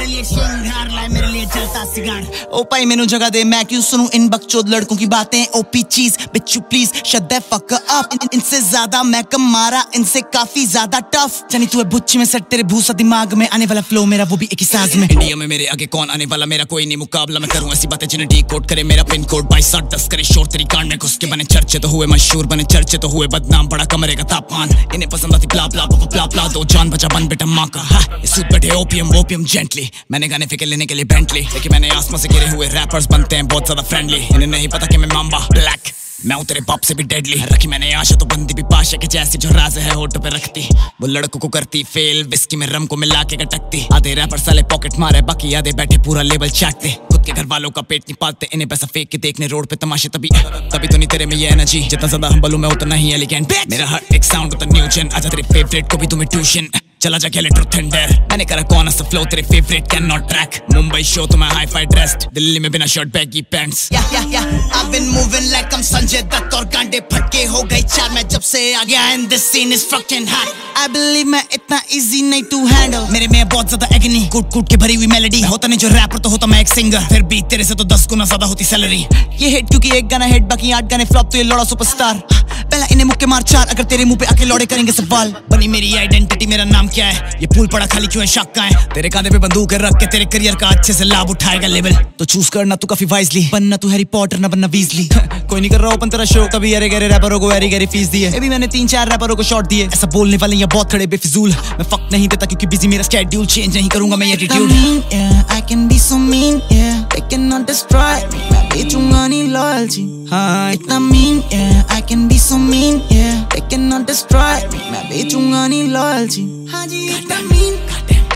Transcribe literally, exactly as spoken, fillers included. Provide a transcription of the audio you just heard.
लिए श्रृंगार लाए मेरे लिए जलता सिगार। ओ भाई मैनू जगह दे, मैं क्यों सुनूं इन बकचोद लड़कों की बातें। ओपी चीज बिच्चू please shut the fuck up. इनसे ज्यादा मैं कम मारा, इनसे काफी ज्यादा टफ। जानी तू है बुच्ची में सेट, तेरे भूसा दिमाग में आने वाला फ्लो मेरा वो भी एक ही साज में। इंडिया में मेरे आगे कौन आने वाला, मेरा कोई नहीं मुकाबला। मैं करूँ ऐसी बातें जिन्हें डी कोड करे मेरा पिन कोड। बाईस साठ दस करे शोर तेरी कान में घुस के। बने चर्चे तो हुए मशहूर, बने चर्चे तो हुए बदनाम। बड़ा कमरे का तापमान इन्हें पसंद आती प्ला प्ला प्ला प्ला। दो जान बचा बन बेटा माँ का। हाँ सूट बैठे ओपियम ओपियम जेंटली। मैंने गाने फिक्र लेने के लिए बेंटली, लेकिन मैंने आसमां से गिरे हुए रैपर्स बनते हैं बहुत ज्यादा फ्रेंडली। इन्हें नहीं पता कि मैं मांबा ब्लैक, मैं हूँ तेरे बाप से भी डेडली। रखी मैंने आशा तो बंदी भी पाशा के जैसी, जो राज है होठों पे रखती वो लड़कों को करती फेल। विस्की में रम को मिला के गटकती। आधे रैपर साले पॉकेट मारे, बाकी आधे बैठे पूरा लेवल चाटते। खुद के घर वालों का पेट नहीं पालते, इन्हें पैसा फेंक के देखने रोड पे तमाशे। तभी तभी तो नहीं तेरे में ये एनर्जी, जितना ज्यादा हम बोलूं मैं उतना ही एलिगेंट। मेरा हर एक साउंड होता न्यू जेन। आजा तेरे फेवरेट को भी तुम्हें ट्यूशन, चला जा खेले ट्रूथ एंड डेयर। मैंने करा कौन सा फ्लो तेरे favourite can not track. Mumbai show तो मैं हाई फाई ड्रेस्ड, दिल्ली में बिना शर्ट बैगी पैंट्स। या या या I've been moving like I'm Sanjay Dutt और गांडे फटके हो गए चार। मैं जब से आ गया and this scene is fucking hot। I believe मैं इतना easy नहीं to handle। मेरे में बहुत ज्यादा एगनी, कूट कूट के भरी हुई मेलोडी। होता नहीं जो रैपर तो होता मैं एक सिंगर, फिर भी तेरे से तो दस गुना ज्यादा होती सैलरी। ये हिट क्योंकि एक गाना हिट, बाकी आठ गाने फ्लॉप, तो ये लौड़ा सुपरस्टार। पहला इन्हें मुक्के मार चार, अगर तेरे मुंह पे आके लौड़े करेंगे सवाल। बनी मेरी आइडेंटिटी, मेरा नाम क्या है, ये फूल पड़ा खाली क्यों है, शक का है। तेरे कांधे पे बंदूक रख के तेरे करियर का अच्छे से लाभ उठाएगा लेवल। तो चूज करना तू काफी वाइजली, बनना तू हैरी पॉटर ना बनना वीजली। कोई नहीं कर रहा ओपन तेरा शो, कभी अरे गहरे रैपरों को एरी गहरी फीस दी है। अभी मैंने तीन चार रैपरों को शॉट दिए। ऐसा बोलने वाले यहाँ बहुत खड़े बेफिजूल, मैं फक नहीं देता क्योंकि बिजी मेरा स्केड्यूल। चेंज नहीं करूंगा मैं attitude. I can be so mean, yeah, they cannot destroy me। मैं बेचूंगा नहीं लॉयल्टी, हाँ इतना mean, yeah, I can be so mean, yeah, they cannot destroy me। मैं बेचूंगा नहीं लॉयल्टी, हाँ जी इतना mean।